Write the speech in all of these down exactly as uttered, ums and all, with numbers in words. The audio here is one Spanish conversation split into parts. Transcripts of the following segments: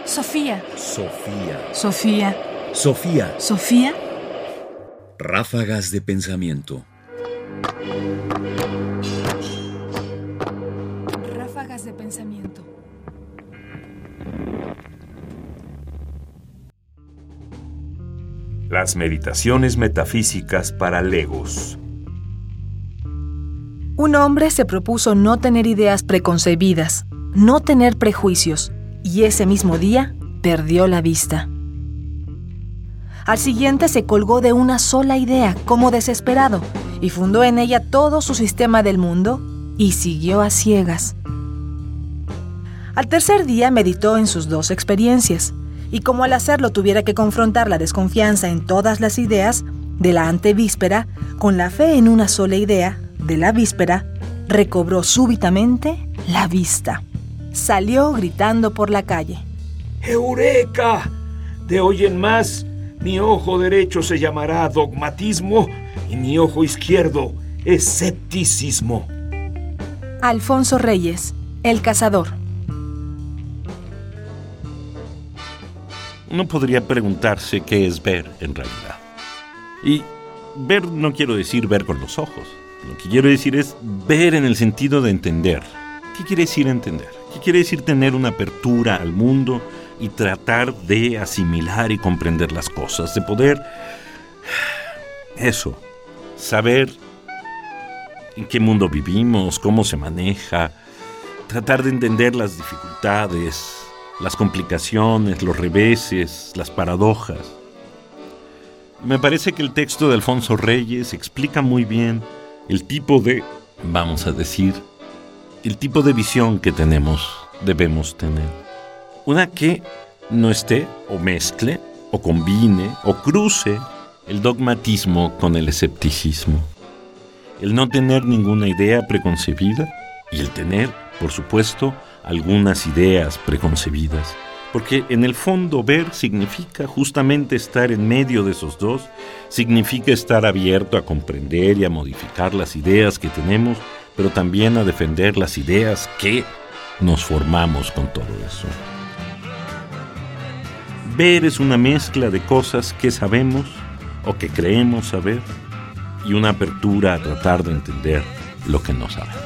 Sofía. Sofía. Sofía. Sofía. Sofía. Ráfagas de pensamiento. Ráfagas de pensamiento. Las meditaciones metafísicas para legos. Un hombre se propuso no tener ideas preconcebidas, no tener prejuicios, y ese mismo día perdió la vista. Al siguiente se colgó de una sola idea, como desesperado, y fundó en ella todo su sistema del mundo y siguió a ciegas. Al tercer día meditó en sus dos experiencias, y como al hacerlo tuviera que confrontar la desconfianza en todas las ideas de la antevíspera, con la fe en una sola idea de la víspera, recobró súbitamente la vista. Salió gritando por la calle. ¡Eureka! De hoy en más, mi ojo derecho se llamará dogmatismo y mi ojo izquierdo escepticismo. Alfonso Reyes, El Cazador. Uno podría preguntarse qué es ver en realidad. Y ver no quiero decir ver con los ojos. Lo que quiero decir es ver en el sentido de entender. ¿Qué quiere decir entender? ¿Qué quiere decir tener una apertura al mundo y tratar de asimilar y comprender las cosas? De poder, eso, saber en qué mundo vivimos, cómo se maneja, tratar de entender las dificultades, las complicaciones, los reveses, las paradojas. Me parece que el texto de Alfonso Reyes explica muy bien el tipo de, vamos a decir, el tipo de visión que tenemos, debemos tener. Una que no esté o mezcle o combine o cruce el dogmatismo con el escepticismo. El no tener ninguna idea preconcebida y el tener, por supuesto, algunas ideas preconcebidas. Porque en el fondo ver significa justamente estar en medio de esos dos, significa estar abierto a comprender y a modificar las ideas que tenemos, pero también a defender las ideas que nos formamos con todo eso. Ver es una mezcla de cosas que sabemos o que creemos saber y una apertura a tratar de entender lo que no sabemos.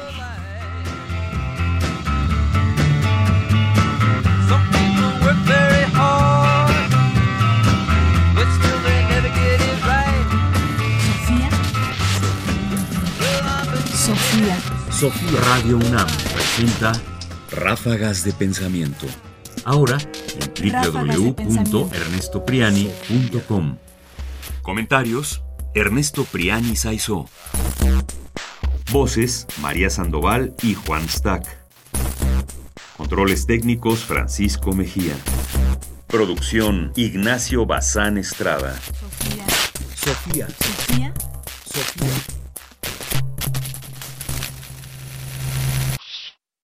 Sofía. Sofía. Radio UNAM presenta Ráfagas de pensamiento. Ahora en doble u doble u doble u punto ernesto priani punto com. Comentarios: Ernesto Priani Saizó. Voces: María Sandoval y Juan Stack. Controles técnicos: Francisco Mejía. Producción: Ignacio Bazán Estrada. Sofía. Sofía. Sofía.